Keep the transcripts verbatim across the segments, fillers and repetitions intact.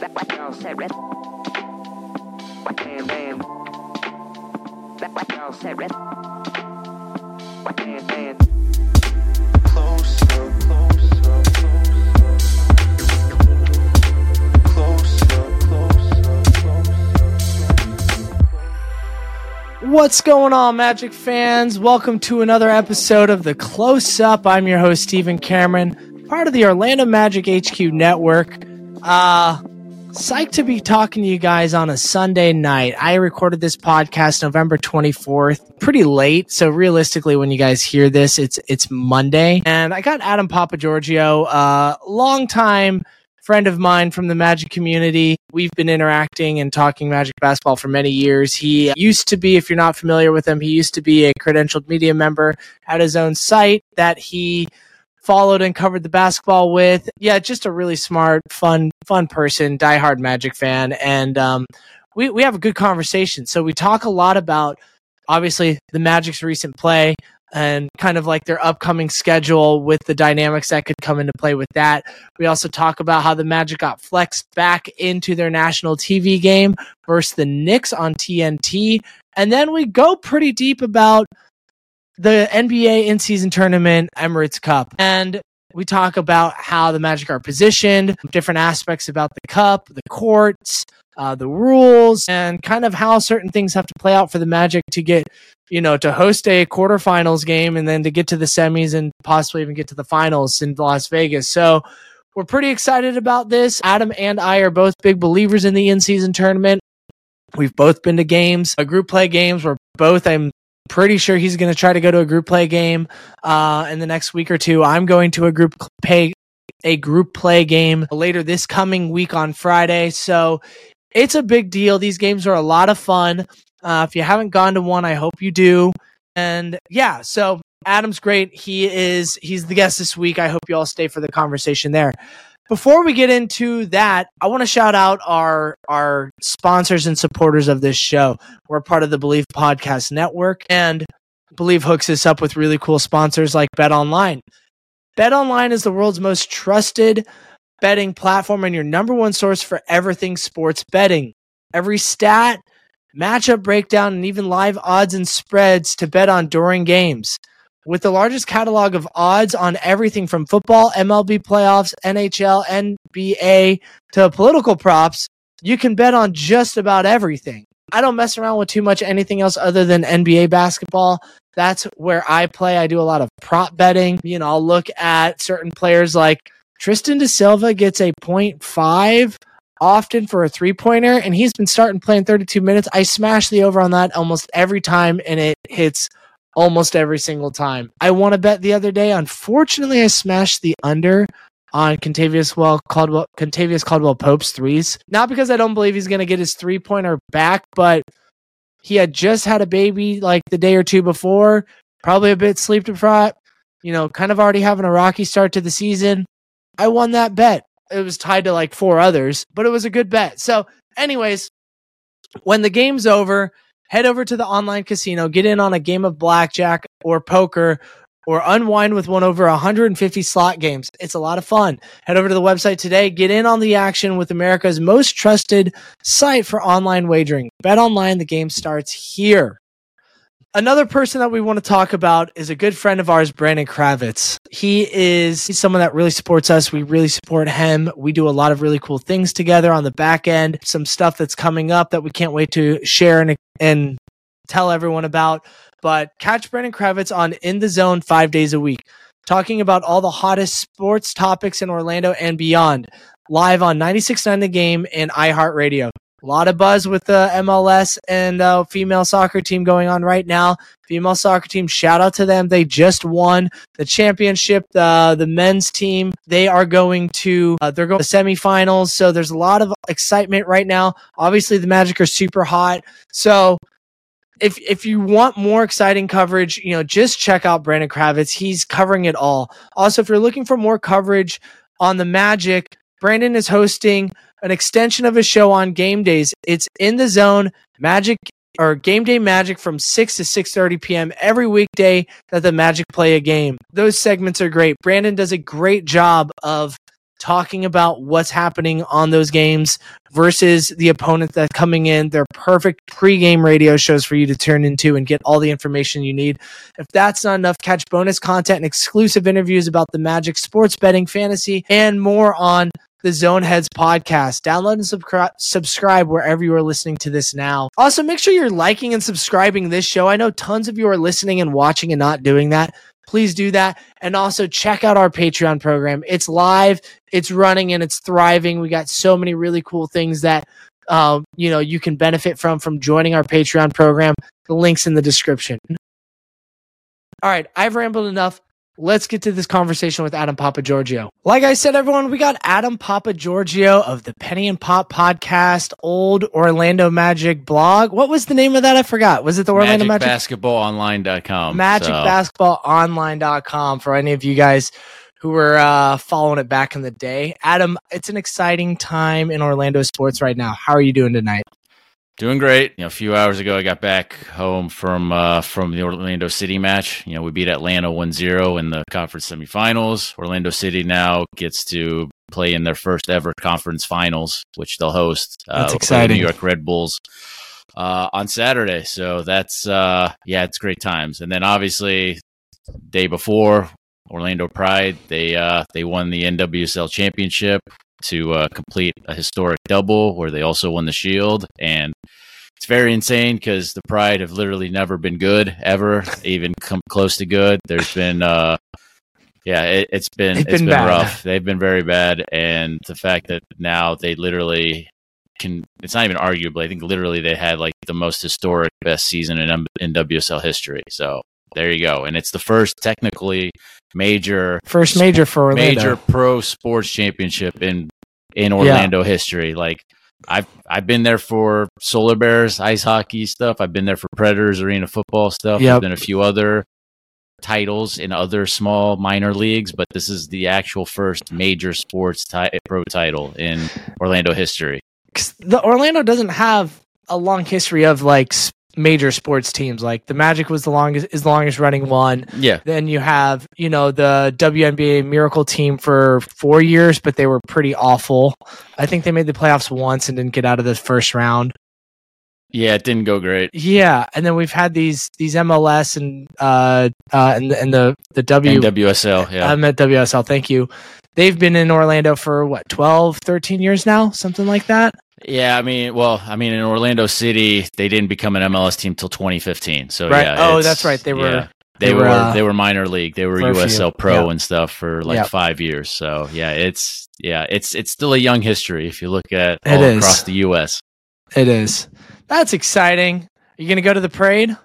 What's going on, Magic fans? Welcome to another episode of The Close Up. I'm your host, Stephen Cameron, part of the Orlando Magic H Q network. Uh, psyched to be talking to you guys on a Sunday night. I recorded this podcast November twenty-fourth, pretty late. So realistically, when you guys hear this, it's it's Monday. And I got Adam Papagiorgio, a longtime friend of mine from the Magic community. We've been interacting and talking Magic basketball for many years. He used to be, if you're not familiar with him, he used to be a credentialed media member at his own site that he followed and covered the basketball with. Yeah, just a really smart, fun, fun person, diehard Magic fan. And um, we, we have a good conversation. So we talk a lot about, obviously, the Magic's recent play and kind of like their upcoming schedule with the dynamics that could come into play with that. We also talk about how the Magic got flexed back into their national T V game versus the Knicks on T N T. And then we go pretty deep about the N B A in-season tournament, Emirates Cup. And we talk about how the Magic are positioned, different aspects about the Cup, the courts, uh, the rules, and kind of how certain things have to play out for the Magic to get, you know, to host a quarterfinals game and then to get to the semis and possibly even get to the finals in Las Vegas. So we're pretty excited about this. Adam and I are both big believers in the in-season tournament. We've both been to games, a group play games. We're both, I'm pretty sure he's going to try to go to a group play game uh, in the next week or two. I'm going to a group pay a group play game later this coming week on Friday. So it's a big deal. These games are a lot of fun. Uh, if you haven't gone to one, I hope you do. And yeah, so Adam's great. He is, he's the guest this week. I hope you all stay for the conversation there. Before we get into that, I want to shout out our, our sponsors and supporters of this show. We're part of the Believe Podcast Network, and Believe hooks us up with really cool sponsors like BetOnline. BetOnline is the world's most trusted betting platform and your number one source for everything sports betting. Every stat, matchup breakdown, and even live odds and spreads to bet on during games. With the largest catalog of odds on everything from football, M L B playoffs, N H L, N B A, to political props, you can bet on just about everything. I don't mess around with too much anything else other than N B A basketball. That's where I play. I do a lot of prop betting. You know, I'll look at certain players like Tristan da Silva gets a point five often for a three-pointer, and he's been starting playing thirty-two minutes. I smash the over on that almost every time, and it hits almost every single time. I won a bet the other day. Unfortunately, I smashed the under on Contavious well Caldwell Contavious Caldwell Pope's threes. Not because I don't believe he's going to get his three-pointer back, but he had just had a baby like the day or two before, probably a bit sleep deprived, you know, kind of already having a rocky start to the season. I won that bet. It was tied to like four others, but it was a good bet. So anyways, when the game's over, head over to the online casino, get in on a game of blackjack or poker, or unwind with one over one hundred fifty slot games. It's a lot of fun. Head over to the website today. Get in on the action with America's most trusted site for online wagering. BetOnline, the game starts here. Another person that we want to talk about is a good friend of ours, Brandon Kravitz. He is he's someone that really supports us. We really support him. We do a lot of really cool things together on the back end. Some stuff that's coming up that we can't wait to share and, and tell everyone about. But catch Brandon Kravitz on In the Zone five days a week, talking about all the hottest sports topics in Orlando and beyond, live on ninety-six point nine The Game and iHeartRadio. A lot of buzz with the M L S and uh, female soccer team going on right now. Female soccer team, shout out to them. They just won the championship. The the men's team, they are going to uh, they're going to the semifinals. So there's a lot of excitement right now. Obviously, the Magic are super hot. So if if you want more exciting coverage, you know, just check out Brandon Kravitz. He's covering it all. Also, if you're looking for more coverage on the Magic, Brandon is hosting an extension of his show on game days. It's In the Zone Magic or Game Day Magic from six to six thirty p.m. every weekday that the Magic play a game. Those segments are great. Brandon does a great job of talking about what's happening on those games versus the opponent that's coming in. They're perfect pregame radio shows for you to turn into and get all the information you need. If that's not enough, catch bonus content and exclusive interviews about the Magic, sports betting, fantasy, and more on the Zone Heads podcast. Download and subscri- subscribe wherever you are listening to this now. Also, make sure you're liking and subscribing this show. I know tons of you are listening and watching and not doing that. Please do that. And also check out our Patreon program. It's live, it's running, and it's thriving. We got so many really cool things that um, you know you can benefit from from joining our Patreon program. The link's in the description. All right, I've rambled enough. Let's get to this conversation with Adam Papageorgiou. Like I said, everyone, we got Adam Papageorgiou of the Penny and Pop podcast, old Orlando Magic blog. What was the name of that? I forgot. Was it the Orlando Magic? magic basketball online dot com. magic basketball online dot com for any of you guys who were uh, following it back in the day. Adam, it's an exciting time in Orlando sports right now. How are you doing tonight? Doing great. You know, a few hours ago, I got back home from uh, from the Orlando City match. You know, we beat Atlanta one zero in the conference semifinals. Orlando City now gets to play in their first ever conference finals, which they'll host. Uh, that's exciting. New York Red Bulls uh, on Saturday. So that's, uh, yeah, it's great times. And then obviously, day before, Orlando Pride, they uh, they won the N W S L championship to uh, complete a historic double where they also won the Shield. And it's very insane because the Pride have literally never been good, ever, even come close to good. There's been, uh, yeah, it, it's been, They've it's been been bad. rough. They've been very bad. And the fact that now they literally can, it's not even arguably, I think literally they had like the most historic best season in N W S L history. So there you go. And it's the first technically major, First major for Orlando. major pro sports championship in in Orlando yeah. history. Like I've I've been there for Solar Bears ice hockey stuff. I've been there for Predators arena football stuff. Yep. There's been a few other titles in other small minor leagues, but this is the actual first major sports ti- pro title in Orlando history. The Orlando doesn't have a long history of like major sports teams. Like the Magic was the longest is the longest running one. Yeah. Then you have, you know, the W N B A Miracle team for four years, but they were pretty awful. I think they made the playoffs once and didn't get out of the first round. Yeah, it didn't go great. Yeah, and then we've had these these M L S and uh uh and, and the the W N W S L, yeah. I'm at W S L, thank you. They've been in Orlando for what, twelve, thirteen years now, something like that. Yeah, I mean, well, I mean, in Orlando City, they didn't become an M L S team till twenty fifteen. So right. yeah, oh, that's right. They were, yeah, they, they were, were, uh, they were minor league. They were U S L Pro yeah. and stuff for like yep. five years. So yeah, it's yeah, it's it's still a young history if you look at it all is. across the U S. It is. That's exciting. Are you gonna go to the parade?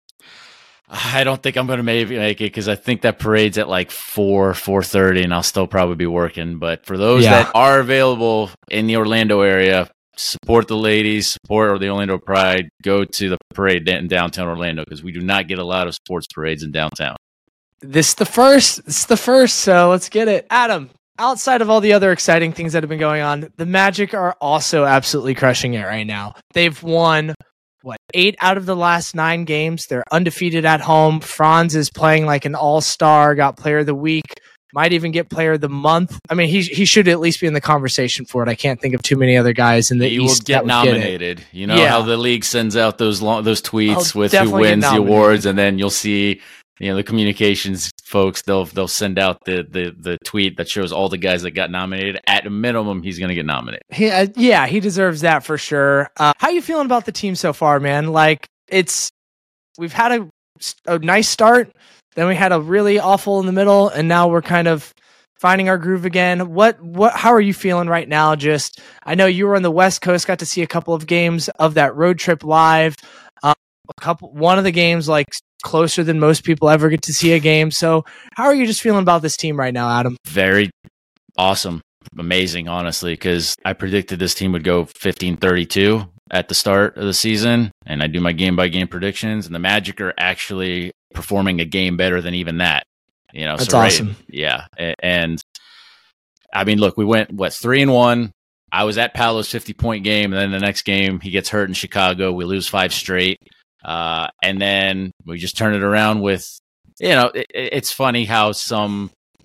I don't think I'm going to maybe make it because I think that parade's at like four, four thirty, and I'll still probably be working. But for those yeah. that are available in the Orlando area, support the ladies, support the Orlando Pride. Go to the parade in downtown Orlando because we do not get a lot of sports parades in downtown. This is the first. This is the first. So let's get it, Adam. Outside of all the other exciting things that have been going on, the Magic are also absolutely crushing it right now. They've won. What, eight out of the last nine games. They're undefeated at home. Franz is playing like an all-star, got player of the week, might even get player of the month. I mean, he he should at least be in the conversation for it. I can't think of too many other guys in the he East will get that nominated. Get you know yeah. how the league sends out those long, those tweets I'll with who wins the nominated. awards, and then you'll see, you know, the communications folks, they'll they'll send out the the the tweet that shows all the guys that got nominated. At a minimum, he's going to get nominated. He, uh, yeah, he deserves that for sure. Uh, how you feeling about the team so far, man? Like, it's we've had a, a nice start, then we had a really awful in the middle, and now we're kind of finding our groove again. What what? How are you feeling right now? Just, I know you were on the West Coast, got to see a couple of games of that road trip live. Um, a couple, one of the games like closer than most people ever get to see a game. So, how are you just feeling about this team right now, Adam? Very awesome, amazing, honestly, because I predicted this team would go fifteen thirty-two at the start of the season, and I do my game by game predictions, and the Magic are actually performing a game better than even that. You know, that's so awesome. Right, yeah, and, and I mean, look, we went what three and one. I was at Paolo's fifty point game, and then the next game he gets hurt in Chicago. We lose five straight, uh, and then we just turn it around with, you know, it, it's funny how some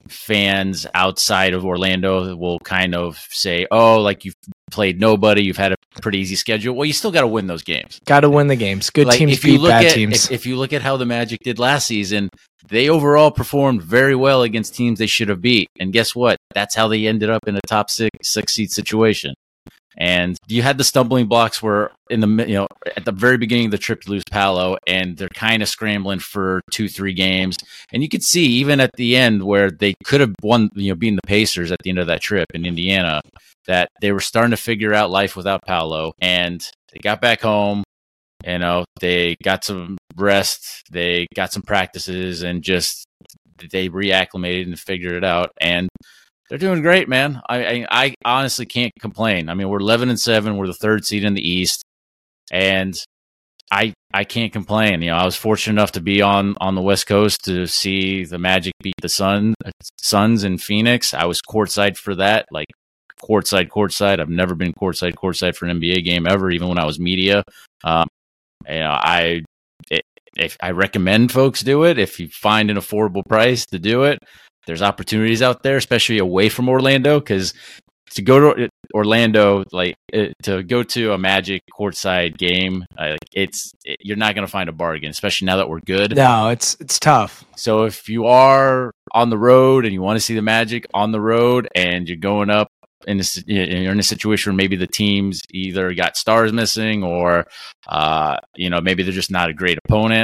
fans outside of Orlando will kind of say, oh, like you've played nobody, you've had a pretty easy schedule. Well, you still got to win those games. Got to win the games. Good like, teams if you beat look bad at, teams. If, if you look at how the Magic did last season, they overall performed very well against teams they should have beat. And guess what? That's how they ended up in a top six, six seed situation. And you had the stumbling blocks where in the, you know, at the very beginning of the trip, you lose Paolo and they're kind of scrambling for two, three games. And you could see even at the end where they could have won, you know, beating the Pacers at the end of that trip in Indiana, that they were starting to figure out life without Paolo. And they got back home, you know, they got some rest, they got some practices, and just they reacclimated and figured it out. And they're doing great, man. I, I I honestly can't complain. I mean, we're eleven and seven. We're the third seed in the East, and I I can't complain. You know, I was fortunate enough to be on, on the West Coast to see the Magic beat the Sun Suns in Phoenix. I was courtside for that, like courtside, courtside. I've never been courtside, courtside for an N B A game ever, even when I was media. Um, you know, I it, if I recommend folks do it if you find an affordable price to do it. There's opportunities out there, especially away from Orlando, because to go to Orlando, like to go to a Magic courtside game, uh, it's it, you're not going to find a bargain, especially now that we're good. No, it's it's tough. So if you are on the road and you want to see the Magic on the road, and you're going up in a, you're in a situation where maybe the teams either got stars missing or uh, you know maybe they're just not a great opponent.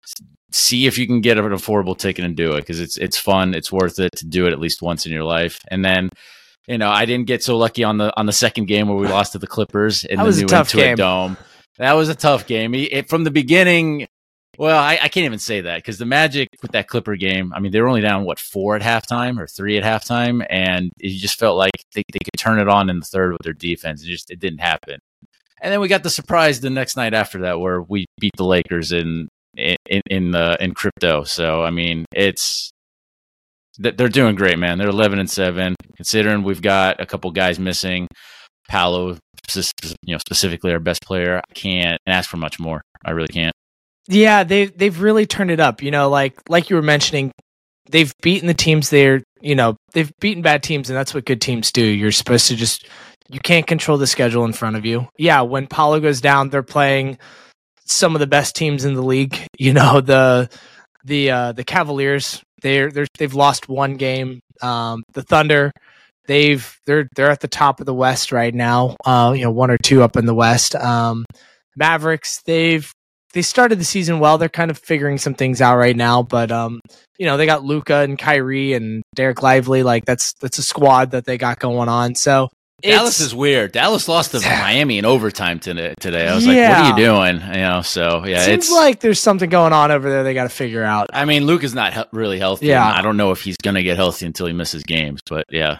See if you can get an affordable ticket and do it, because it's it's fun. It's worth it to do it at least once in your life. And then, you know, I didn't get so lucky on the on the second game where we lost to the Clippers in that the was new a tough Intuit game. Dome. That was a tough game. It, from the beginning, well, I, I can't even say that, because the Magic with that Clipper game, I mean, they were only down, what, four at halftime or three at halftime, and it just felt like they, they could turn it on in the third with their defense. It just it didn't happen. And then we got the surprise the next night after that where we beat the Lakers in in in the in crypto. So I mean, it's they're doing great, man. They're eleven and seven, considering we've got a couple guys missing. Paolo, you know, specifically our best player. I can't ask for much more. I really can't. Yeah, they they've really turned it up. You know, like like you were mentioning, they've beaten the teams they're you know they've beaten bad teams, and that's what good teams do. You're supposed to just you can't control the schedule in front of you. Yeah, when Paolo goes down, they're playing some of the best teams in the league. You know, the the uh, the Cavaliers, they're they're they've lost one game. Um, the Thunder, they've they're they're at the top of the West right now. Uh, you know, one or two up in the West. Um, Mavericks, they've they started the season well. They're kind of figuring some things out right now, but um, you know, they got Luka and Kyrie and Derek Lively. Like that's that's a squad that they got going on. So. Dallas is weird. Dallas lost to Miami in overtime today. Today, I was yeah. like, "What are you doing?" You know. So yeah, seems it's like there's something going on over there. They got to figure out. I mean, Luke is not he- really healthy. Yeah, I don't know if he's gonna get healthy until he misses games. But yeah,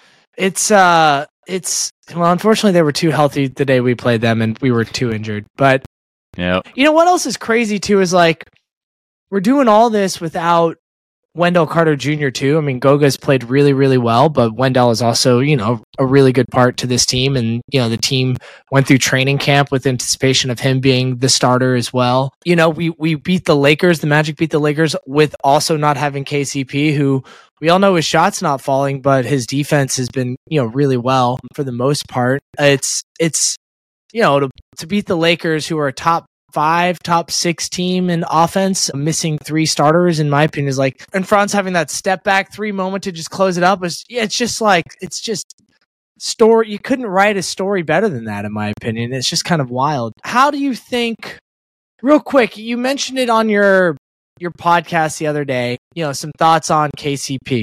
it's uh, it's well, unfortunately, they were too healthy the day we played them, and we were too injured. But yeah, you know what else is crazy too is like we're doing all this without Wendell Carter Junior too. I mean, Goga's played really, really well, but Wendell is also, you know, a really good part to this team. And, you know, the team went through training camp with anticipation of him being the starter as well. You know, we, we beat the Lakers, the Magic beat the Lakers with also not having K C P, who we all know his shot's not falling, but his defense has been, you know, really well for the most part. It's, it's, you know, to, to beat the Lakers, who are a top five, top six team in offense, missing three starters, in my opinion, is like, and Franz having that step back three moment to just close it up was, yeah, it's just like, it's just story. You couldn't write a story better than that, in my opinion. It's just kind of wild. How do you think, real quick, you mentioned it on your, your podcast the other day, you know, some thoughts on K C P.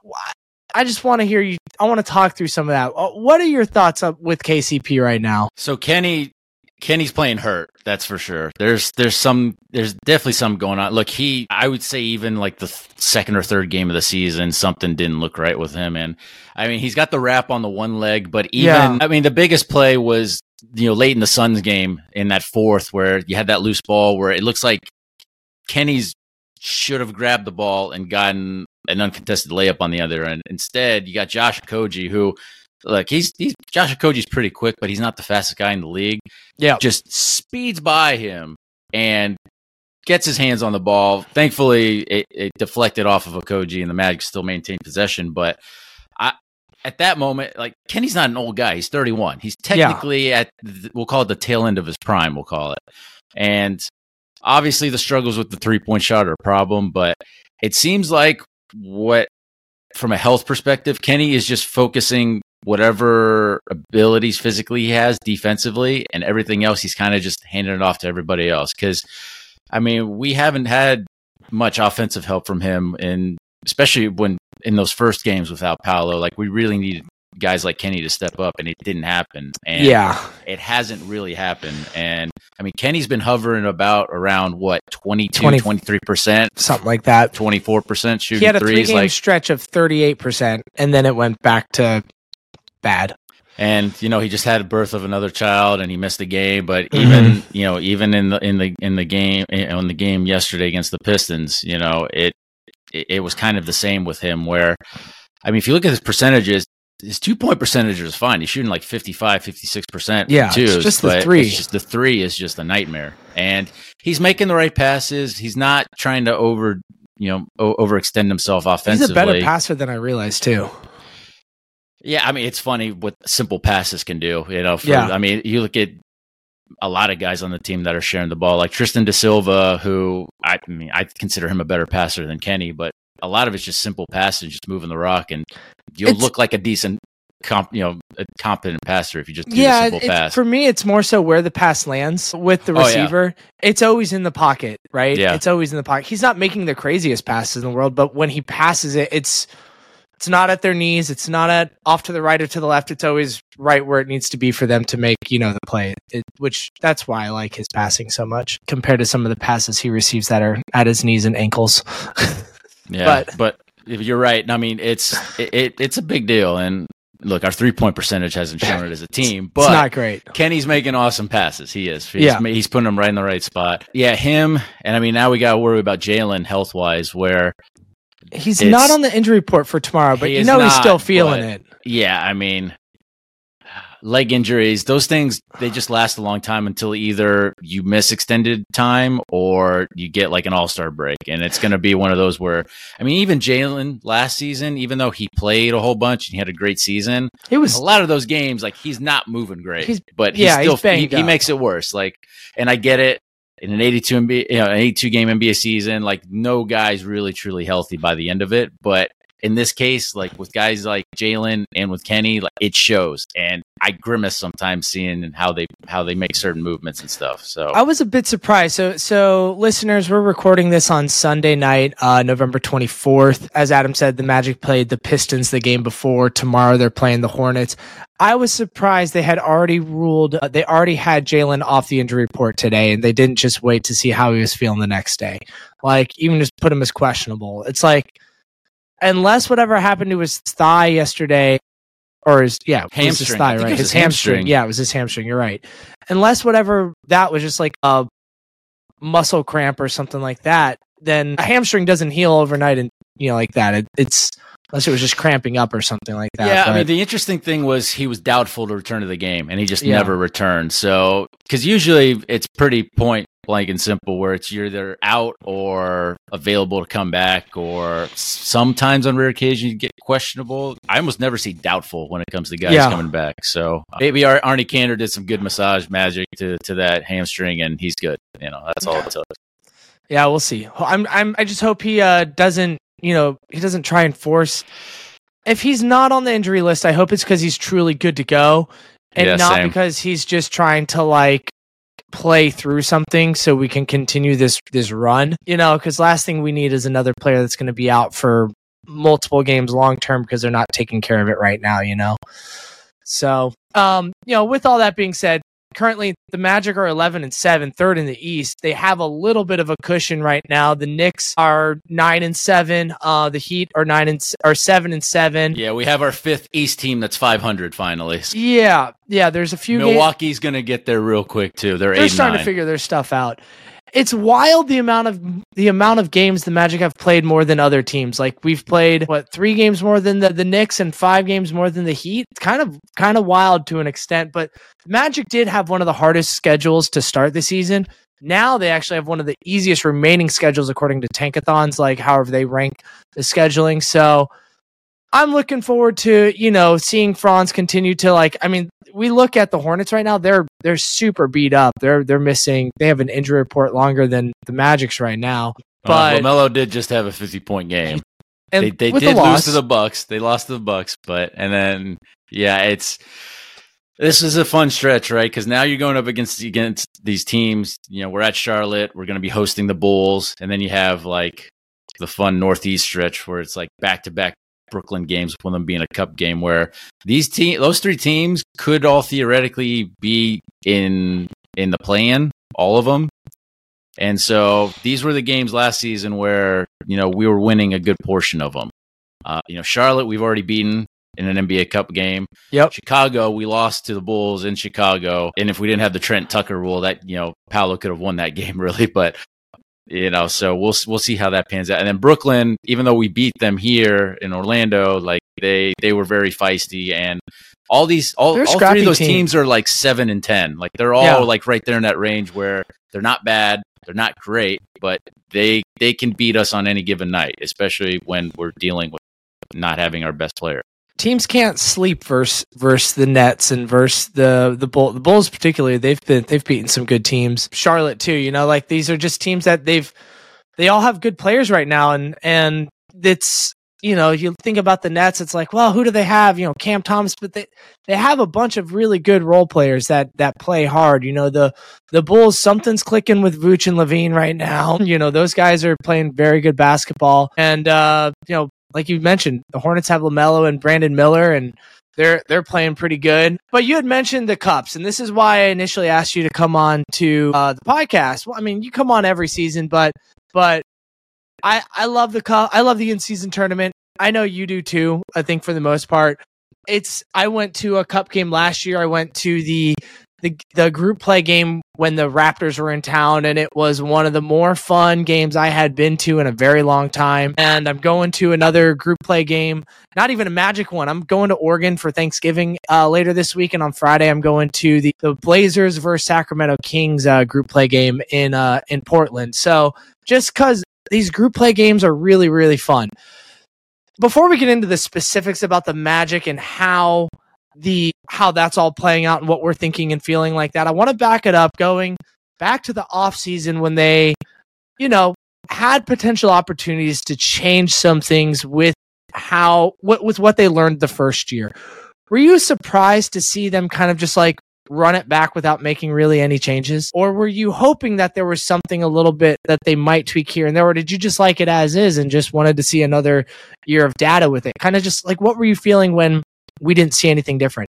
I just want to hear you. I want to talk through some of that. What are your thoughts up with K C P right now? So Kenny, Kenny's playing hurt, that's for sure. There's there's some there's definitely some going on. Look, he I would say even like the th- second or third game of the season, something didn't look right with him. And I mean, he's got the wrap on the one leg, but even Yeah. I mean, the biggest play was, you know, late in the Suns game in that fourth where you had that loose ball where it looks like Kenny's should have grabbed the ball and gotten an uncontested layup on the other end. Instead, you got Josh Okogie, who Look, he's he's Josh Okogie's pretty quick, but he's not the fastest guy in the league. Yeah, just speeds by him and gets his hands on the ball. Thankfully, it, it deflected off of Okogie, and the Magic still maintained possession. But I, at that moment, like Kenny's not an old guy. He's thirty-one. He's technically yeah. at, the, we'll call it the tail end of his prime, we'll call it. And obviously the struggles with the three-point shot are a problem, but it seems like what, from a health perspective, Kenny is just focusing whatever abilities physically he has defensively, and everything else he's kind of just handing it off to everybody else. Because, I mean, we haven't had much offensive help from him, and especially when in those first games without Paolo, like we really needed guys like Kenny to step up, and it didn't happen. And yeah, it hasn't really happened. And I mean, Kenny's been hovering about around what, twenty-two, twenty, twenty-three percent, something like that, twenty-four percent shooting threes. He had a three game like, stretch of thirty-eight percent, and then it went back to bad. And you know, he just had a birth of another child, and he missed a game. But even mm-hmm. you know, even in the in the in the game on the game yesterday against the Pistons, you know, it, it it was kind of the same with him. Where, I mean, if you look at his percentages, his two point percentage is fine. He's shooting like fifty-five, fifty-six percent. Yeah, twos, it's just the three. It's just the three is just a nightmare. And he's making the right passes. He's not trying to over, you know, o- overextend himself offensively. He's a better passer than I realized too. Yeah, I mean, it's funny what simple passes can do. You know, for, yeah. I mean, you look at a lot of guys on the team that are sharing the ball, like Tristan da Silva, who I, I mean, I consider him a better passer than Kenny, but a lot of it's just simple passes, just moving the rock, and you'll it's, look like a decent, comp, you know, a competent passer if you just do yeah, the simple pass. For me, it's more so where the pass lands with the receiver. Oh, yeah. It's always in the pocket, right? Yeah. It's always in the pocket. He's not making the craziest passes in the world, but when he passes it, it's it's not at their knees. It's not at off to the right or to the left. It's always right where it needs to be for them to make, you know, the play, it, which that's why I like his passing so much compared to some of the passes he receives that are at his knees and ankles. Yeah, but, but if you're right, I mean, it's it, it it's a big deal. And look, our three point percentage hasn't shown it as a team, but it's not great. Kenny's making awesome passes. He is. He's, yeah, he's putting them right in the right spot. Yeah, him. And I mean, now we got to worry about Jalen health wise, where he's not on the injury report for tomorrow, but you know not, he's still feeling it. Yeah, I mean, leg injuries, those things, they just last a long time until either you miss extended time or you get like an all-star break. And it's going to be one of those where, I mean, even Jalen last season, even though he played a whole bunch and he had a great season, it was a lot of those games, like he's not moving great, he's, but yeah, he's still, he's he, he makes it worse. Like, and I get it. In an eighty-two N B A, you know, an eighty-two game N B A season, like no guy's really truly healthy by the end of it. But in this case, like with guys like Jalen and with Kenny, like it shows. And I grimace sometimes seeing how they how they make certain movements and stuff. So I was a bit surprised. So so listeners, we're recording this on Sunday night, uh, November twenty-fourth. As Adam said, the Magic played the Pistons the game before. Tomorrow they're playing the Hornets. I was surprised they had already ruled, uh, they already had Jalen off the injury report today, and they didn't just wait to see how he was feeling the next day. Like, even just put him as questionable. It's like, unless whatever happened to his thigh yesterday, or his, yeah, hamstring. Was his thigh, right? His, his hamstring. hamstring. Yeah, it was his hamstring. You're right. Unless whatever that was just like a muscle cramp or something like that, then a hamstring doesn't heal overnight and, you know, like that. It, it's, unless it was just cramping up or something like that. Yeah, but, I mean, the interesting thing was he was doubtful to return to the game, and he just yeah. never returned. So, because usually it's pretty point blank and simple, where it's you're either out or available to come back, or sometimes on rare occasion you get questionable. I almost never see doubtful when it comes to guys yeah. coming back. So maybe our Arnie Kander did some good massage magic to, to that hamstring, and he's good. You know, that's all it took. Yeah, we'll see. I'm I'm I just hope he uh, doesn't. You know, he doesn't try and force. If he's not on the injury list, I hope it's because he's truly good to go, and yeah, not same. because he's just trying to like play through something so we can continue this this run. You know, because last thing we need is another player that's going to be out for multiple games long term because they're not taking care of it right now. You know, so um, you know, with all that being said. Currently, the Magic are eleven and seven, third in the East. They have a little bit of a cushion right now. The Knicks are nine and seven. Uh, the Heat are nine and are seven and seven. Yeah, we have our fifth East team that's five hundred finally. Yeah, yeah. There's a few. Milwaukee's ga- going to get there real quick too. They're, They're eight starting and nine. to figure their stuff out. It's wild the amount of the amount of games the Magic have played more than other teams. Like we've played what three games more than the, the Knicks and five games more than the Heat. It's kind of kind of wild to an extent, but Magic did have one of the hardest schedules to start the season. Now they actually have one of the easiest remaining schedules according to Tankathons, like however they rank the scheduling. So I'm looking forward to, you know, seeing Franz continue to, like, I mean, we look at the Hornets right now, they're they're super beat up. They're they're missing, they have an injury report longer than the Magic's right now. But uh, LaMelo did just have a fifty point game. And they they did lose to the Bucks. They lost to the Bucks, but and then yeah, it's this is a fun stretch, right? Because now you're going up against against these teams. You know, we're at Charlotte. We're going to be hosting the Bulls, and then you have like the fun Northeast stretch where it's like back to back Brooklyn games, one of them being a cup game. Where these team, those three teams, could all theoretically be in in the play-in, all of them. And so these were the games last season where, you know, we were winning a good portion of them. Uh, you know, Charlotte, we've already beaten in an N B A Cup game. Yep. Chicago, we lost to the Bulls in Chicago. And if we didn't have the Trent Tucker rule, that, you know, Paolo could have won that game really. But, you know, so we'll we'll see how that pans out. And then Brooklyn, even though we beat them here in Orlando, like they they were very feisty. And all these, all, all three of those team. teams are like seven and ten. Like they're all yeah. like right there in that range where they're not bad. They're not great, but they they can beat us on any given night, especially when we're dealing with not having our best player. Teams can't sleep versus versus the Nets and versus the the Bull, the Bulls particularly. They've been they've beaten some good teams. Charlotte too, you know, like these are just teams that they've they all have good players right now, and and it's, you know, you think about the Nets, it's like, well, who do they have? You know, Cam Thomas, but they, they have a bunch of really good role players that that play hard. You know, the the Bulls, something's clicking with Vooch and Levine right now. You know, those guys are playing very good basketball. And, uh, you know, like you mentioned, the Hornets have LaMelo and Brandon Miller, and they're they're playing pretty good. But you had mentioned the Cups, and this is why I initially asked you to come on to uh, the podcast. Well, I mean, you come on every season, but but I, I love the cup. I love the in-season tournament. I know you do too. I think for the most part, it's. I went to a cup game last year. I went to the the the group play game when the Raptors were in town, and it was one of the more fun games I had been to in a very long time. And I'm going to another group play game, not even a Magic one. I'm going to Oregon for Thanksgiving uh, later this week, and on Friday I'm going to the, the Blazers versus Sacramento Kings uh, group play game in uh, in Portland. So just because these group play games are really, really fun. Before we get into the specifics about the Magic and how the how that's all playing out and what we're thinking and feeling like that, I want to back it up, going back to the off season when they, you know, had potential opportunities to change some things with how what with what they learned the first year. Were you surprised to see them kind of just like run it back without making really any changes? Or were you hoping that there was something a little bit that they might tweak here and there? Or did you just like it as is and just wanted to see another year of data with it? Kind of just like, what were you feeling when we didn't see anything different?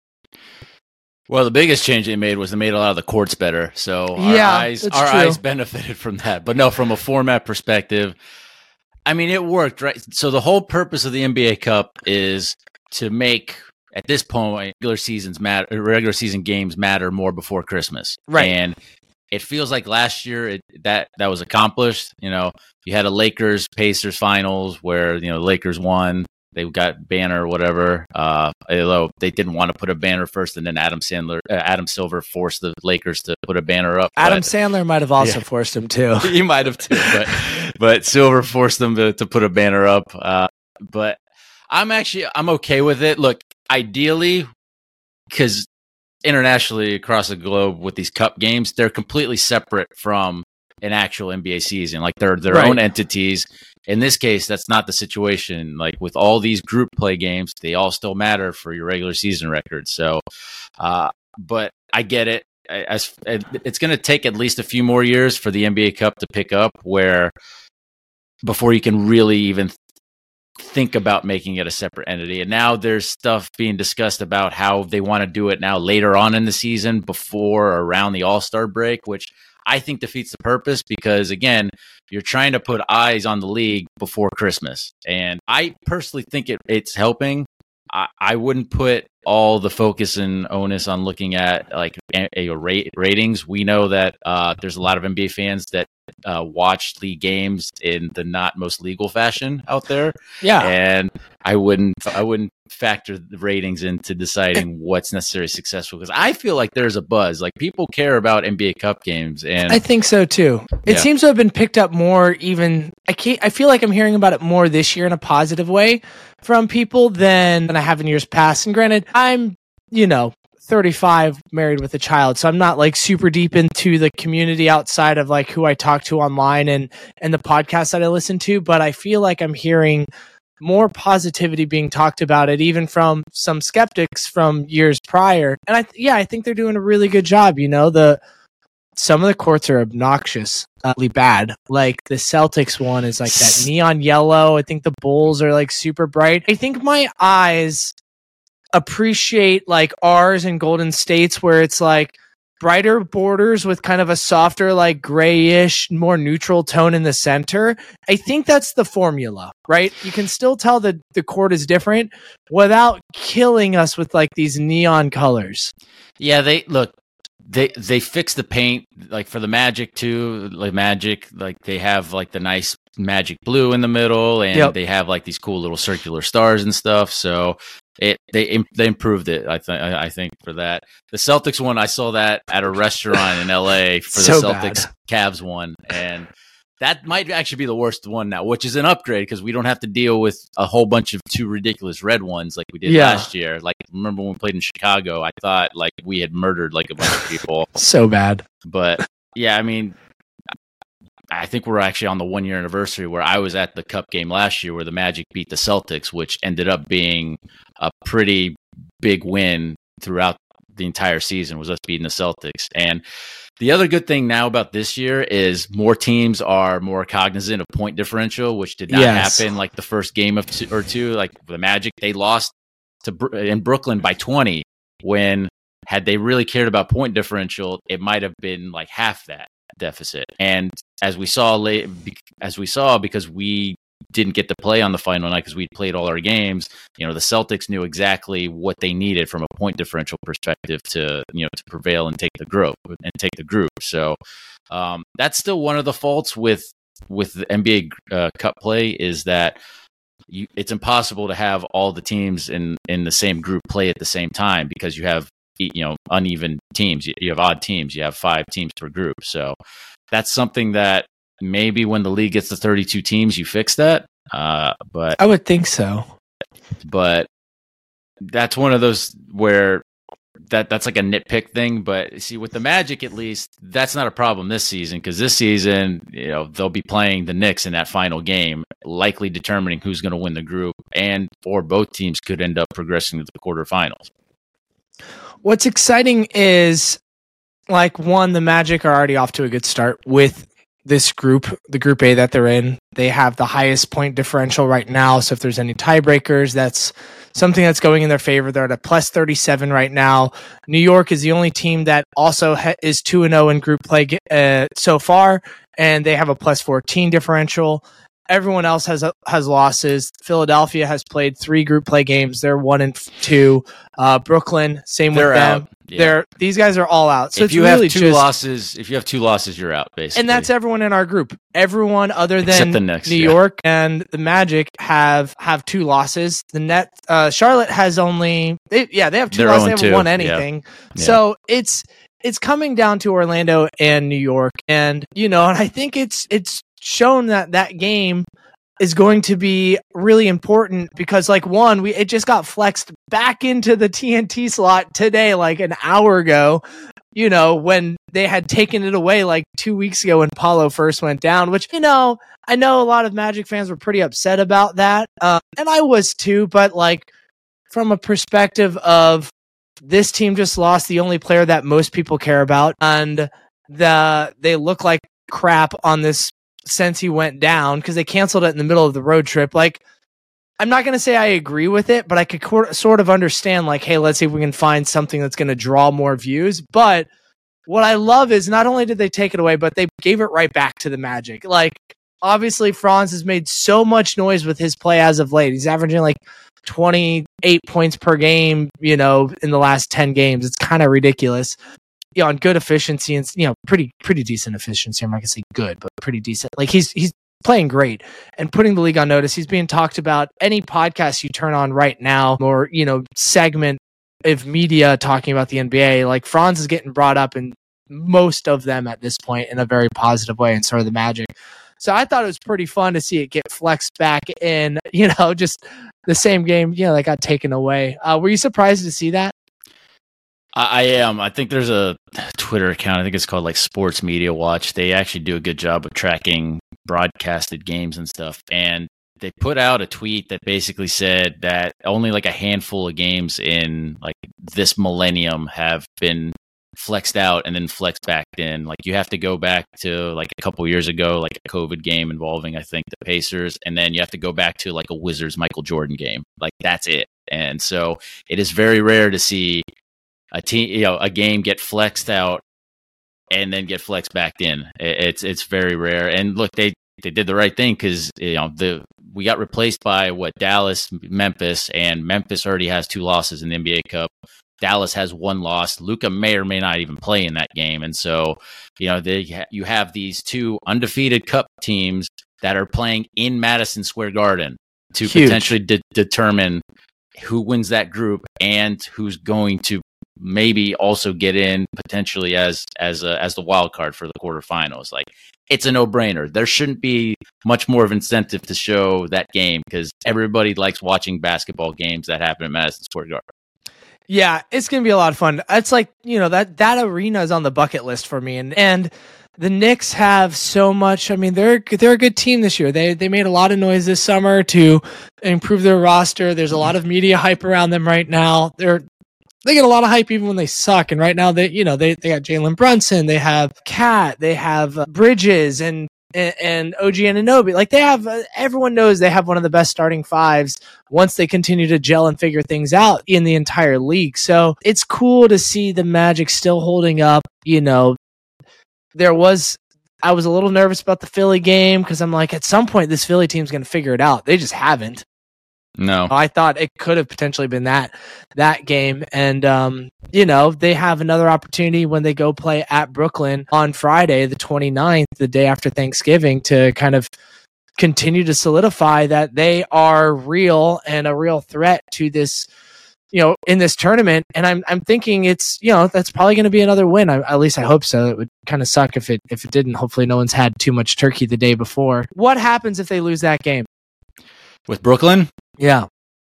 Well, the biggest change they made was they made a lot of the courts better. So our, yeah, eyes, our eyes benefited from that. But no, from a format perspective, I mean, it worked, right? So the whole purpose of the N B A Cup is to make, at this point, regular seasons matter. Regular season games matter more before Christmas, right? And it feels like last year it, that that was accomplished. You know, you had a Lakers Pacers finals where, you know, the Lakers won. They got banner or whatever. Uh, although they didn't want to put a banner first, and then Adam Sandler, uh, Adam Silver forced the Lakers to put a banner up. Adam but, Sandler might have also yeah. forced him too. He might have too, but but Silver forced them to, to put a banner up. Uh, but I'm actually I'm okay with it. Look, ideally, because internationally across the globe with these cup games, they're completely separate from an actual N B A season. Like they're their right. own entities. In this case, that's not the situation. Like with all these group play games, they all still matter for your regular season record. So, uh, but I get it. As it's going to take at least a few more years for the N B A Cup to pick up, where before you can really even think about making it a separate entity. And now there's stuff being discussed about how they want to do it now later on in the season, before or around the All-Star break, which I think defeats the purpose, because again, you're trying to put eyes on the league before Christmas. And I personally think it, it's helping. I, I wouldn't put all the focus and onus on looking at like a, a rate, ratings. We know that uh, there's a lot of N B A fans that uh, watched league games in the not most legal fashion out there. Yeah. And I wouldn't, I wouldn't factor the ratings into deciding what's necessarily successful, because I feel like there's a buzz. Like, people care about N B A Cup games, and I think so too. It Yeah. seems to have been picked up more. Even I can't, I feel like I'm hearing about it more this year in a positive way from people than, than I have in years past. And granted, I'm, you know, thirty-five, married with a child, so I'm not like super deep into the community outside of like who I talk to online and and the podcasts that I listen to, but I feel like I'm hearing more positivity being talked about it, even from some skeptics from years prior. And I yeah, I think they're doing a really good job. You know, the some of the courts are obnoxiously bad. Like the Celtics one is like that neon yellow. I think the Bulls are like super bright. I think my eyes appreciate like ours and Golden State's, where it's like brighter borders with kind of a softer, like grayish, more neutral tone in the center. I think that's the formula, right? You can still tell that the court is different without killing us with like these neon colors. Yeah, they look. They they fix the paint, like for the Magic too. Like Magic, like they have like the nice Magic blue in the middle, and Yep. they have like these cool little circular stars and stuff. So it they im- they improved it. I think I think for that. The Celtics one, I saw that at a restaurant in L A for the So Celtics bad. Cavs one, and that might actually be the worst one now, which is an upgrade because we don't have to deal with a whole bunch of two ridiculous red ones like we did Yeah. last year. Like, remember when we played in Chicago? I thought like we had murdered like a bunch of people. So bad. But yeah, I mean, I think we're actually on the one year anniversary where I was at the Cup game last year where the Magic beat the Celtics, which ended up being a pretty big win throughout the entire season, was us beating the Celtics. And the other good thing now about this year is more teams are more cognizant of point differential, which did not Yes. happen like the first game of two or two. Like the Magic, they lost to Br- in Brooklyn by twenty, when had they really cared about point differential, it might have been like half that deficit. And as we saw late, as we saw, because we didn't get to play on the final night because we played all our games, you know, the Celtics knew exactly what they needed from a point differential perspective to, you know, to prevail and take the group and take the group. So um, that's still one of the faults with with the N B A uh, Cup play, is that you, it's impossible to have all the teams in in the same group play at the same time, because you have, you know, uneven teams. You, you have odd teams. You have five teams per group. So that's something that maybe when the league gets to thirty-two teams, you fix that. Uh, but I would think so. but that's one of those where that that's like a nitpick thing. But see, with the Magic, at least that's not a problem this season, because this season, you know, they'll be playing the Knicks in that final game, likely determining who's going to win the group, and or both teams could end up progressing to the quarterfinals. What's exciting is, like, one, the Magic are already off to a good start with this group, the Group A that they're in. They have the highest point differential right now, so if there's any tiebreakers, that's something that's going in their favor. They're at a plus thirty-seven right now. New York is the only team that also ha- is two and oh in group play uh, so far, and they have a plus fourteen differential. Everyone else has has losses. Philadelphia has played three group play games. They're one and two. Uh, Brooklyn, same They're with them. out. Yeah. They're these guys are all out. So if it's you really have two just, losses, if you have two losses, you're out, basically. and that's everyone in our group. Everyone other than Except the Knicks, New yeah. York and the Magic have have two losses. The net uh, Charlotte has only they, yeah they have two They're losses. They oh and haven't two. won Yeah. anything. Yeah. So it's it's coming down to Orlando and New York, and you know, and I think it's it's shown that that game is going to be really important because, like, one, we it just got flexed back into the T N T slot today, like an hour ago, you know, when they had taken it away like two weeks ago when Paulo first went down, which, you know, I know a lot of Magic fans were pretty upset about that. Uh, and I was too, but like from a perspective of this team just lost the only player that most people care about, and the they look like crap on this since he went down because they canceled it in the middle of the road trip. Like, I'm not going to say I agree with it, but I could cor- sort of understand, like, hey, let's see if we can find something that's going to draw more views. But what I love is not only did they take it away, but they gave it right back to the Magic. Like, obviously, Franz has made so much noise with his play as of late. He's averaging like twenty-eight points per game, you know, in the last ten games. It's kind of ridiculous. you know, on good efficiency and, you know, pretty pretty decent efficiency. I'm not gonna say good, but pretty decent. Like he's he's playing great and putting the league on notice. He's being talked about. Any podcast you turn on right now, or, you know, segment of media talking about the N B A, like Franz is getting brought up in most of them at this point in a very positive way, and sort of the Magic. So I thought it was pretty fun to see it get flexed back in, you know, just the same game, you know, that got taken away. Uh, were you surprised to see that? I, I am. I think there's a Twitter account. I think it's called like Sports Media Watch. They actually do a good job of tracking broadcasted games and stuff. And they put out a tweet that basically said that only like a handful of games in like this millennium have been flexed out and then flexed back in. Like you have to go back to like a couple years ago, like a COVID game involving, I think, the Pacers, and then you have to go back to like a Wizards Michael Jordan game. Like that's it. And so it is very rare to see a team, you know, a game get flexed out and then get flexed back in. It's it's very rare. And look, they they did the right thing because, you know, the we got replaced by what Dallas, Memphis, and Memphis already has two losses in the N B A Cup. Dallas has one loss. Luka may or may not even play in that game. And so, you know, they, you have these two undefeated Cup teams that are playing in Madison Square Garden to Huge. potentially de- determine who wins that group and who's going to maybe also get in potentially as as a, as the wild card for the quarterfinals. Like, it's a no-brainer. There shouldn't be much more of incentive to show that game because everybody likes watching basketball games that happen at Madison Square Garden. Yeah, it's going to be a lot of fun. It's like, you know, that, that arena is on the bucket list for me. And, and the Knicks have so much. I mean, they're, they're a good team this year. They, they made a lot of noise this summer to improve their roster. There's a lot of media hype around them right now. They're, they get a lot of hype even when they suck. And right now they, you know, they, they got Jalen Brunson, they have Cat, they have Bridges and, and, and O G Anunoby. Like they have, uh, everyone knows they have one of the best starting fives once they continue to gel and figure things out in the entire league. So it's cool to see the Magic still holding up. You know, there was, I was a little nervous about the Philly game because I'm like, at some point this Philly team's going to figure it out. They just haven't. No, I thought it could have potentially been that that game. And, um, you know, they have another opportunity when they go play at Brooklyn on Friday, the twenty-ninth, the day after Thanksgiving, to kind of continue to solidify that they are real and a real threat to this, you know, in this tournament. And I'm I'm thinking it's, you know, that's probably going to be another win. I, at least I hope so. It would kind of suck if it if it didn't. Hopefully no one's had too much turkey the day before. What happens if they lose that game? With Brooklyn? Yeah.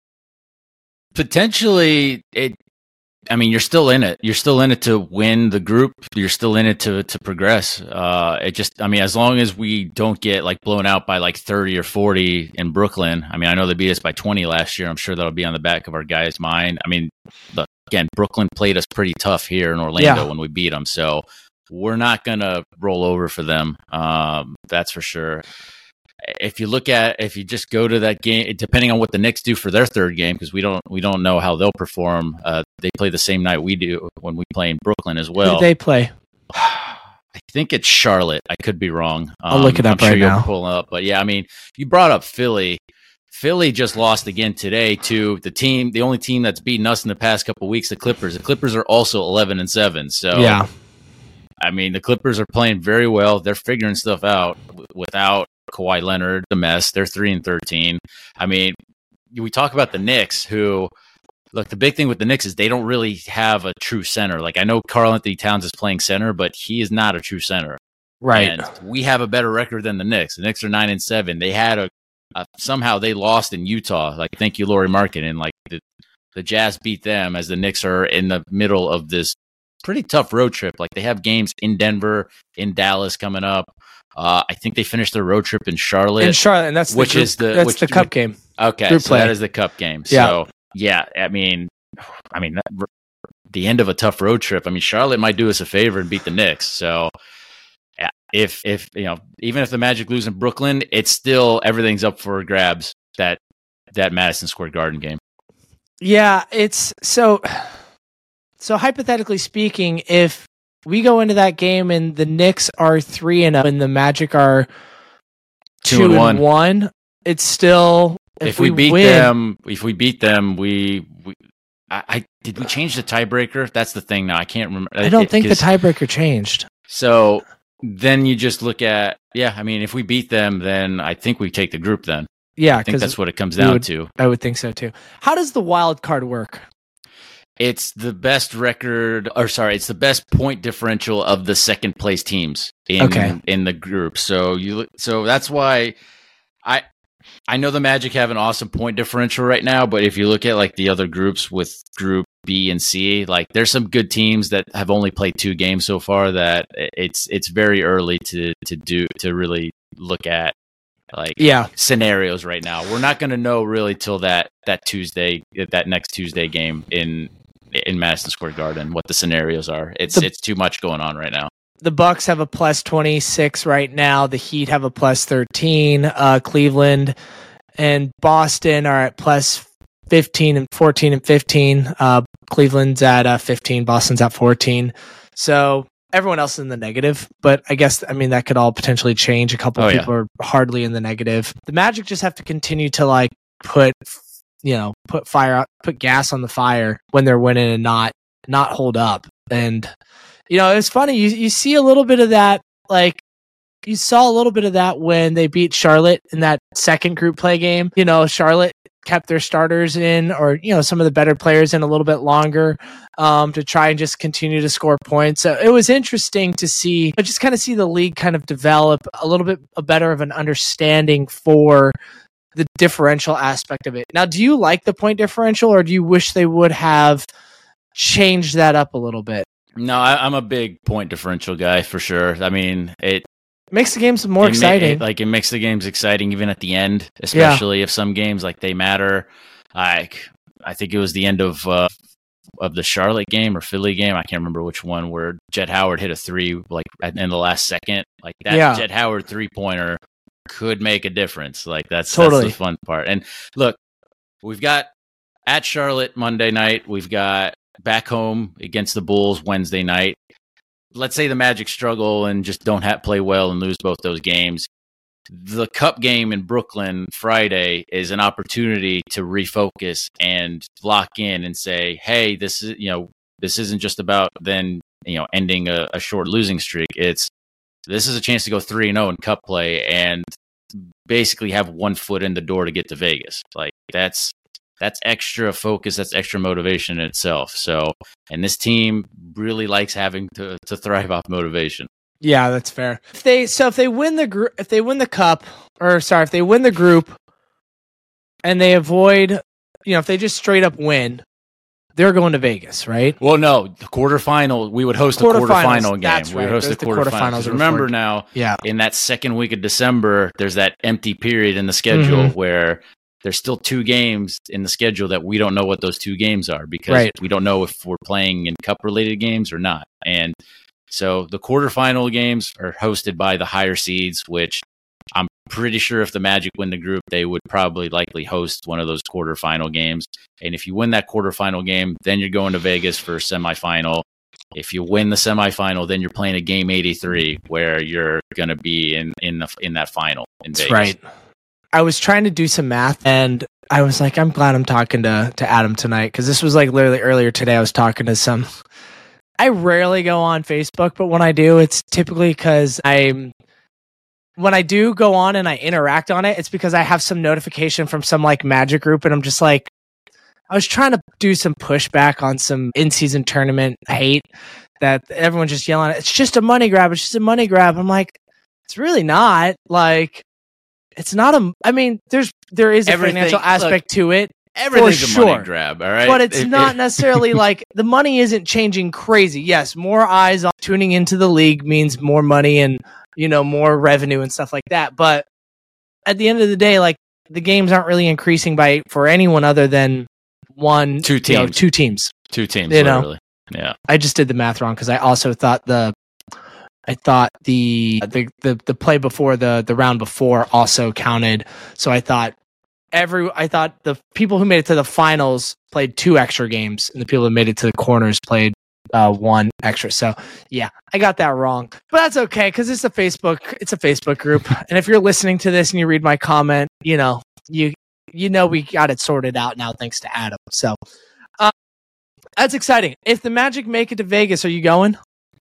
Potentially, it. I mean, you're still in it. You're still in it to win the group. You're still in it to to progress. Uh, it just, I mean, as long as we don't get like blown out by like thirty or forty in Brooklyn. I mean, I know they beat us by twenty last year. I'm sure that'll be on the back of our guys' mind. I mean, look, again, Brooklyn played us pretty tough here in Orlando yeah. when we beat them. So we're not gonna roll over for them. Um, that's for sure. If you look at, if you just go to that game, depending on what the Knicks do for their third game, because we don't we don't know how they'll perform. Uh, they play the same night we do when we play in Brooklyn as well. Who do they play? I think it's Charlotte. I could be wrong. Um, I'll look it up I'm right sure now. You'll pull up, but yeah, I mean, you brought up Philly. Philly just lost again today to the team, the only team that's beaten us in the past couple of weeks, the Clippers. The Clippers are also eleven and seven. So yeah, I mean, the Clippers are playing very well. They're figuring stuff out without Kawhi Leonard, the mess. They're three and thirteen. I mean, we talk about the Knicks, who look. The big thing with the Knicks is they don't really have a true center. Like, I know Karl-Anthony Towns is playing center, but he is not a true center. Right. And we have a better record than the Knicks. The Knicks are nine and seven. They had a, a somehow they lost in Utah. Like, thank you, Lauri Markkanen. Like the the Jazz beat them as the Knicks are in the middle of this pretty tough road trip. Like, they have games in Denver, in Dallas coming up. Uh, I think they finished their road trip in Charlotte. In Charlotte, and that's the which group, is the that's which, the cup game. Okay, group so play. that is the cup game. Yeah. So yeah, I mean, I mean, that, the end of a tough road trip. I mean, Charlotte might do us a favor and beat the Knicks. So yeah, if if you know, even if the Magic lose in Brooklyn, it's still everything's up for grabs. That that Madison Square Garden game. Yeah, it's so. So hypothetically speaking, if we go into that game and the Knicks are three and up and the Magic are two, two and, and one. one, it's still if, if we, we beat win, them, if we beat them, we, we I, I did we change the tiebreaker? That's the thing now. I can't remember. I don't it, think the tiebreaker changed. So then you just look at, yeah, I mean, if we beat them, then I think we take the group then. Yeah, I think that's what it comes down would, to. I would think so too. How does the wild card work? It's the best record, or sorry, it's the best point differential of the second place teams in okay. in the group. So you, so that's why I I know the Magic have an awesome point differential right now, but if you look at like the other groups with Group B and C, like there's some good teams that have only played two games so far. That it's it's very early to to do to really look at like yeah. scenarios right now. We're not going to know really till that that Tuesday, that next Tuesday game in in Madison Square Garden, what the scenarios are. It's the, it's too much going on right now. The Bucks have a plus twenty-six right now. The Heat have a plus thirteen. Uh, Cleveland and Boston are at plus fifteen and fourteen and fifteen. Uh, Cleveland's at uh, fifteen. Boston's at fourteen. So everyone else is in the negative, but I guess, I mean, that could all potentially change. A couple oh, of people yeah. are hardly in the negative. The Magic just have to continue to like put, you know, put fire out, put gas on the fire when they're winning and not, not hold up. And, you know, it's funny. You, you see a little bit of that, like you saw a little bit of that when they beat Charlotte in that second group play game. You know, Charlotte kept their starters in, or, you know, some of the better players in a little bit longer um, to try and just continue to score points. So it was interesting to see, but just kind of see the league kind of develop a little bit a better of an understanding for the differential aspect of it. Now, do you like the point differential, or do you wish they would have changed that up a little bit? No, I, I'm a big point differential guy for sure. I mean, it makes the games more it exciting. Ma- it, like it makes the games exciting even at the end, especially yeah. if some games like they matter. Like I think it was the end of uh, of the Charlotte game or Philly game. I can't remember which one, where Jet Howard hit a three like at, in the last second. Like that yeah. Jet Howard three pointer could make a difference. Like that's totally that's the fun part. And look, we've got at Charlotte Monday night. We've got back home against the Bulls Wednesday night. Let's say the Magic struggle and just don't have, play well and lose both those games. The Cup game in Brooklyn Friday is an opportunity to refocus and lock in and say, hey, this is, you know, this isn't just about then, you know, ending a, a short losing streak. It's, this is a chance to go three and oh in Cup play and basically have one foot in the door to get to Vegas. Like that's, That's extra focus. That's extra motivation in itself. So, and this team really likes having to, to thrive off motivation. Yeah, that's fair. If they so if they win the group, if they win the cup, or sorry, if they win the group, and they avoid, you know, if they just straight up win, they're going to Vegas, right? Well, no, the quarterfinal. We would host a quarterfinal game. That's right. We would host there's the quarterfinals. quarterfinals Remember now, yeah. in that second week of December, there's that empty period in the schedule mm-hmm. where there's still two games in the schedule that we don't know what those two games are because right. we don't know if we're playing in cup-related games or not. And so the quarterfinal games are hosted by the higher seeds, which I'm pretty sure if the Magic win the group, they would probably likely host one of those quarterfinal games. And if you win that quarterfinal game, then you're going to Vegas for a semifinal. If you win the semifinal, then you're playing a game eighty-three where you're going to be in in the in that final in That's Vegas. Right. I was trying to do some math, and I was like, I'm glad I'm talking to, to Adam tonight, because this was like literally earlier today. I was talking to some. I rarely go on Facebook, but when I do, it's typically because I'm. When I do go on and I interact on it, it's because I have some notification from some like Magic group, and I'm just like, I was trying to do some pushback on some in-season tournament hate that everyone's just yelling at. It's just a money grab. It's just a money grab. I'm like, it's really not. Like, it's not a. I mean, there's there is a Everything, financial aspect look, to it. Everything's for a sure. money grab, all right? But it's If- not if- necessarily like the money isn't changing crazy. Yes, more eyes on tuning into the league means more money and, you know, more revenue and stuff like that. But at the end of the day, like the games aren't really increasing by for anyone other than one, Two you know, teams. two teams. Two teams, You know. literally. Yeah. I just did the math wrong because I also thought the, I thought the, the the the play before the the round before also counted. So I thought every I thought the people who made it to the finals played two extra games, and the people who made it to the corners played uh, one extra. So yeah, I got that wrong, but that's okay because it's a Facebook it's a Facebook group, and if you're listening to this and you read my comment, you know you you know we got it sorted out now thanks to Adam. So. That's exciting. If the Magic make it to Vegas, are you going?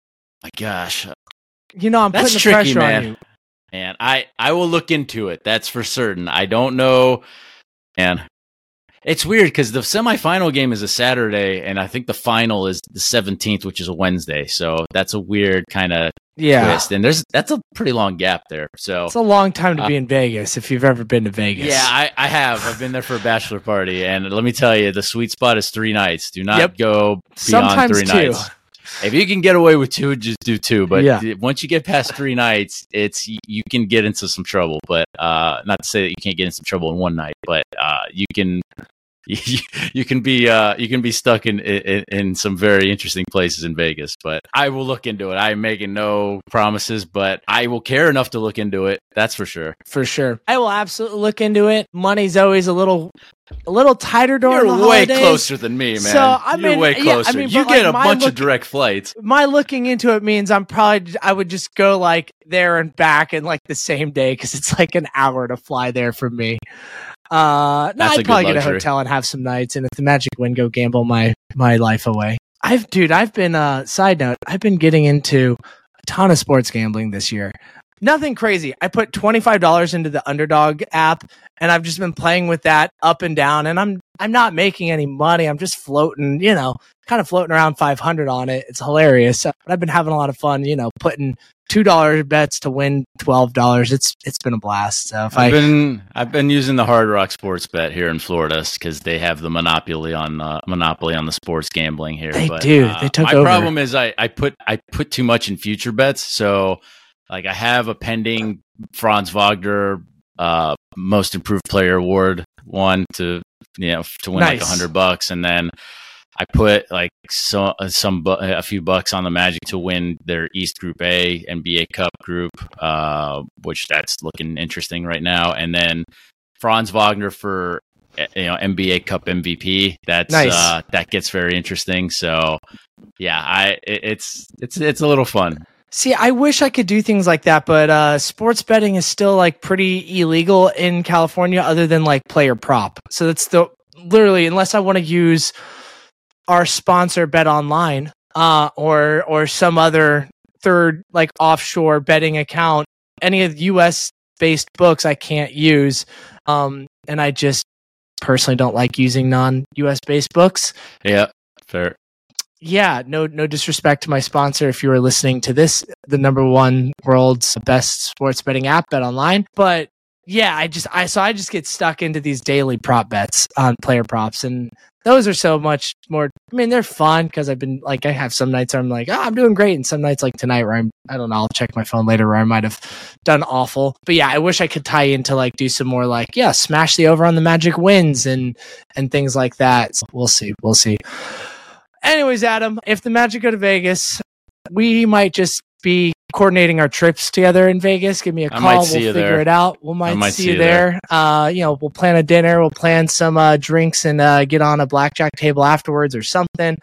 My gosh. You know, I'm That's putting the tricky, pressure man. on you. And I, I will look into it. That's for certain. I don't know. And it's weird because the semifinal game is a Saturday, and I think the final is the seventeenth, which is a Wednesday. So that's a weird kind of Yeah. twist. And there's that's a pretty long gap there. So It's a long time to Uh, be in Vegas if you've ever been to Vegas. yeah, I, I have. I've been there for a bachelor party, and let me tell you, the sweet spot is three nights. Do not Yep. go beyond Sometimes three two. nights. If you can get away with two, just do two. But Yeah. th- once you get past three nights, it's you can get into some trouble. But uh, not to say that you can't get in some trouble in one night, but uh, you can. You, you can be uh, you can be stuck in, in in some very interesting places in Vegas, but I will look into it. I'm making no promises, but I will care enough to look into it. That's for sure. For sure. I will absolutely look into it. Money's always a little a little tighter during You're the way holidays. closer than me, man. So, I You're mean, way yeah, I closer. mean, you but, get like, a my bunch look- of direct flights. My looking into it means I'm probably I would just go like there and back in like the same day because it's like an hour to fly there from me. Uh, no, That's a I'd good probably get a luxury. hotel and have some nights. And if the Magic win, go gamble my my life away. I've dude, I've been. Uh, side note, I've been getting into a ton of sports gambling this year. Nothing crazy. I put twenty-five dollars into the Underdog app, and I've just been playing with that up and down. And I'm I'm not making any money. I'm just floating, you know, kind of floating around five hundred on it. It's hilarious. But I've been having a lot of fun, you know, putting two dollar bets to win twelve dollars. It's it's been a blast. So if I've I been I've been using the Hard Rock Sports Bet here in Florida because they have the monopoly on uh, monopoly on the sports gambling here. They but, do. uh, They took my over. problem is I, I put I put too much in future bets. So like I have a pending Franz Wagner uh, Most Improved Player Award one to you know to win like Nice. a hundred bucks, and then I put like so, some bu- a few bucks on the Magic to win their East Group A N B A Cup group, uh, which that's looking interesting right now. And then Franz Wagner for you know N B A Cup M V P. That's Nice. uh, that gets very interesting. So yeah, I it, it's it's it's a little fun. See, I wish I could do things like that, but uh, sports betting is still like pretty illegal in California, other than like player prop. So that's the literally unless I want to use our sponsor Bet Online, uh, or or some other third like offshore betting account, any of the U S based books I can't use, um, and I just personally don't like using non U S based books. Yeah, fair. Yeah, no, no disrespect to my sponsor. If you were listening to this, the number one world's best sports betting app, Bet Online. But yeah, I just, I so I just get stuck into these daily prop bets on player props, and those are so much more. I mean, they're fun because I've been like, I have some nights where I'm like, oh, I'm doing great, and some nights like tonight where I'm, I don't know, I'll check my phone later where I might have done awful. But yeah, I wish I could tie into like do some more like, yeah, smash the over on the Magic wins and and things like that. So we'll see, we'll see. Anyways, Adam, if the Magic go to Vegas, we might just be coordinating our trips together in Vegas. Give me a I call. might We'll see you figure there. it out. We might, might see you there. Uh, you know, we'll plan a dinner. We'll plan some uh, drinks and uh, get on a blackjack table afterwards or something.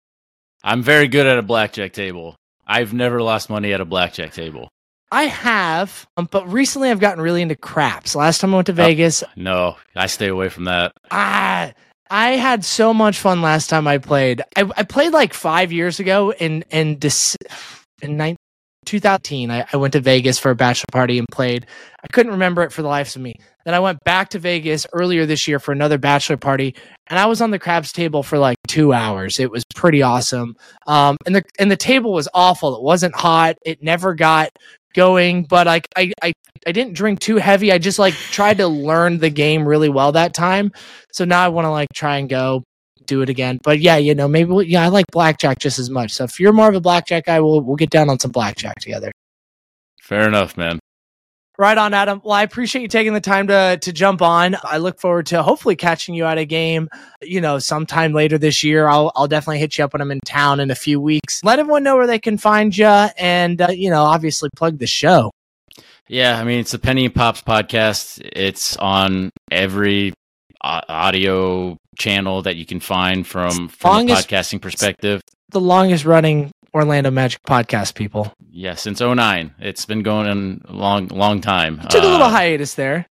I'm very good at a blackjack table. I've never lost money at a blackjack table. I have, um, but recently I've gotten really into craps. Last time I went to Vegas, No, I stay away from that. ah, I had so much fun last time I played. I, I played like five years ago in in, Dec- in nine, two thousand. I, I went to Vegas for a bachelor party and played. I couldn't remember it for the life of me. Then I went back to Vegas earlier this year for another bachelor party, and I was on the craps table for like two hours. It was pretty awesome. Um, and the and the table was awful. It wasn't hot. It never got going, but like I, I I didn't drink too heavy. I just like tried to learn the game really well that time. So now I want to like try and go do it again. But yeah, you know, maybe we'll, yeah, I like blackjack just as much. So if you're more of a blackjack guy, we'll we'll get down on some blackjack together. Fair enough, man. Right on, Adam. Well, I appreciate you taking the time to to jump on. I look forward to hopefully catching you at a game, you know, sometime later this year. I'll I'll definitely hit you up when I'm in town in a few weeks. Let everyone know where they can find you, and uh, you know, obviously plug the show. Yeah, I mean, it's the Penny and Pops podcast. It's on every uh, audio channel that you can find from, from Longest- a podcasting perspective. The longest running Orlando Magic podcast, people. Yeah, since oh nine. It's been going on a long, long time. Took a little Uh, hiatus there.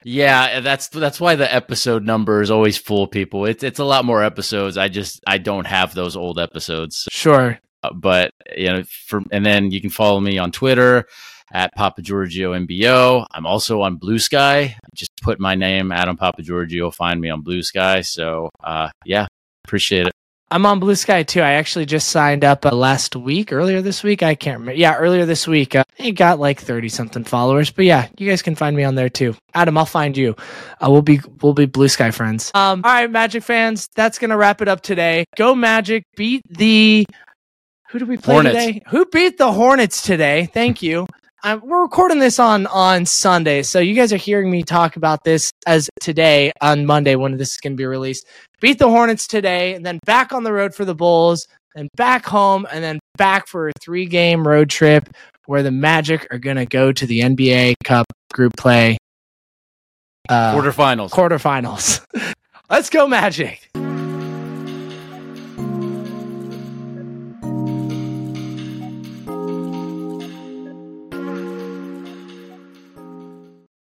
Yeah, that's that's why the episode number is always full, people. It's it's a lot more episodes. I just I don't have those old episodes. Sure. Uh, but you know, for and then you can follow me on Twitter at Papa Giorgio M B O. I'm also on Blue Sky. Just put my name, Adam Papa Giorgio. Find me on Blue Sky. So uh, yeah, appreciate it. I'm on Blue Sky too. I actually just signed up uh, last week, earlier this week. I can't remember. Yeah, earlier this week. Uh, I got like thirty something followers, but yeah, you guys can find me on there too. Adam, I'll find you. Uh, we'll be we'll be Blue Sky friends. Um, all right, Magic fans, that's gonna wrap it up today. Go Magic! Beat the who did we play Hornets. today? Who beat the Hornets today? Thank you. Um, we're recording this on, on Sunday, so you guys are hearing me talk about this as today on Monday when this is going to be released. Beat the Hornets today, and then back on the road for the Bulls, and back home, and then back for a three-game road trip where the Magic are going to go to the N B A Cup group play. Uh, quarterfinals. Quarterfinals. Let's go, Magic.